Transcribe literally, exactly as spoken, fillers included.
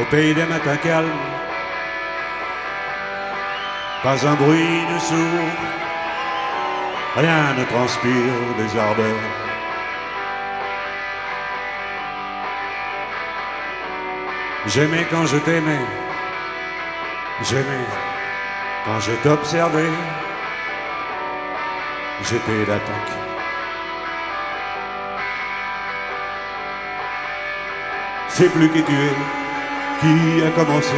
au pays des matins calmes. Pas un bruit ne sourd, rien ne transpire des ardeurs. J'aimais quand je t'aimais, j'aimais quand je t'observais, j'étais l'attaque. C'est plus qui tu es, qui a commencé.